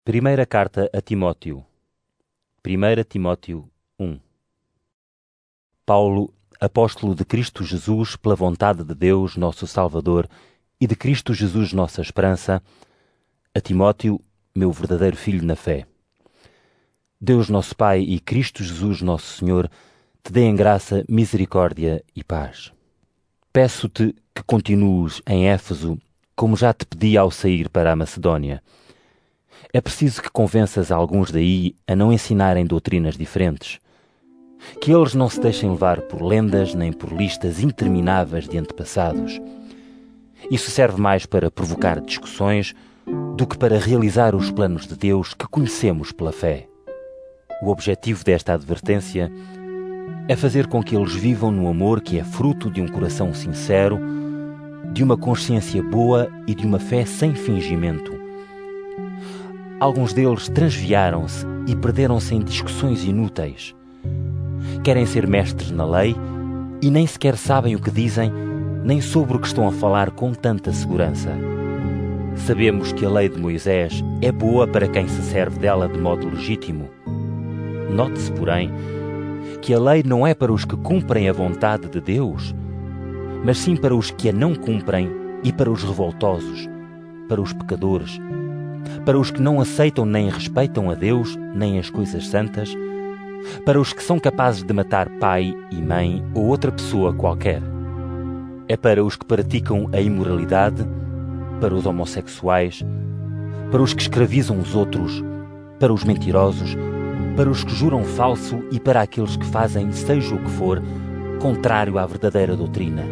Primeira carta a Timóteo. 1 Timóteo 1. Paulo, apóstolo de Cristo Jesus, pela vontade de Deus, nosso Salvador, e de Cristo Jesus, nossa esperança, a Timóteo, meu verdadeiro filho na fé. Deus nosso Pai e Cristo Jesus, nosso Senhor, te dêem graça, misericórdia e paz. Peço-te que continues em Éfeso, como já te pedi ao sair para a Macedónia. É preciso que convenças alguns daí a não ensinarem doutrinas diferentes. Que eles não se deixem levar por lendas nem por listas intermináveis de antepassados. Isso serve mais para provocar discussões do que para realizar os planos de Deus que conhecemos pela fé. O objetivo desta advertência é fazer com que eles vivam no amor que é fruto de um coração sincero, de uma consciência boa e de uma fé sem fingimento. Alguns deles transviaram-se e perderam-se em discussões inúteis. Querem ser mestres na lei e nem sequer sabem o que dizem, nem sobre o que estão a falar com tanta segurança. Sabemos que a lei de Moisés é boa para quem se serve dela de modo legítimo. Note-se, porém, que a lei não é para os que cumprem a vontade de Deus, mas sim para os que a não cumprem e para os revoltosos, para os pecadores, para os que não aceitam nem respeitam a Deus, nem as coisas santas, para os que são capazes de matar pai e mãe ou outra pessoa qualquer. É para os que praticam a imoralidade, para os homossexuais, para os que escravizam os outros, para os mentirosos, para os que juram falso e para aqueles que fazem, seja o que for, contrário à verdadeira doutrina.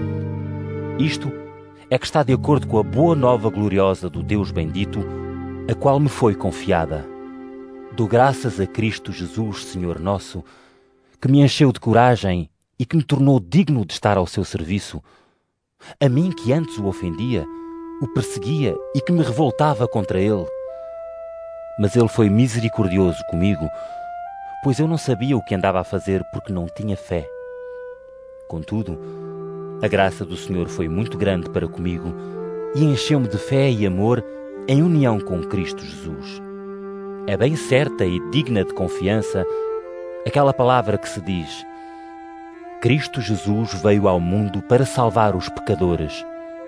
Isto é que está de acordo com a boa nova gloriosa do Deus bendito, a qual me foi confiada. Dou graças a Cristo Jesus, Senhor nosso, que me encheu de coragem e que me tornou digno de estar ao seu serviço. A mim que antes o ofendia, o perseguia e que me revoltava contra ele. Mas ele foi misericordioso comigo, pois eu não sabia o que andava a fazer porque não tinha fé. Contudo, a graça do Senhor foi muito grande para comigo e encheu-me de fé e amor em união com Cristo Jesus. É bem certa e digna de confiança aquela palavra que se diz: Cristo Jesus veio ao mundo para salvar os pecadores.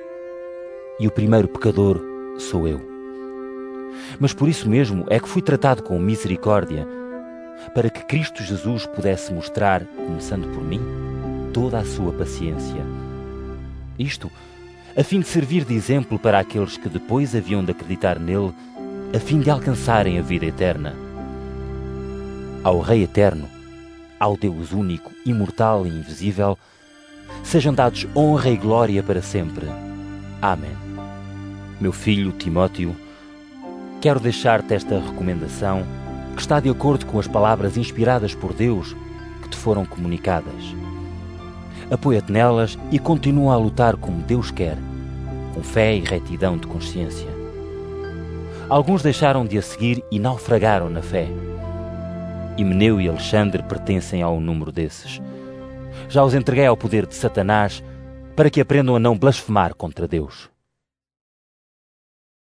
E o primeiro pecador sou eu. Mas por isso mesmo é que fui tratado com misericórdia, para que Cristo Jesus pudesse mostrar, começando por mim, toda a sua paciência. Isto a fim de servir de exemplo para aqueles que depois haviam de acreditar nele, a fim de alcançarem a vida eterna. Ao Rei eterno, ao Deus único, imortal e invisível, sejam dados honra e glória para sempre. Amém. Meu filho Timóteo, quero deixar-te esta recomendação que está de acordo com as palavras inspiradas por Deus que te foram comunicadas. Apoia-te nelas e continua a lutar como Deus quer, com fé e retidão de consciência. Alguns deixaram de a seguir e naufragaram na fé. Himeneu e Alexandre pertencem ao número desses. Já os entreguei ao poder de Satanás para que aprendam a não blasfemar contra Deus.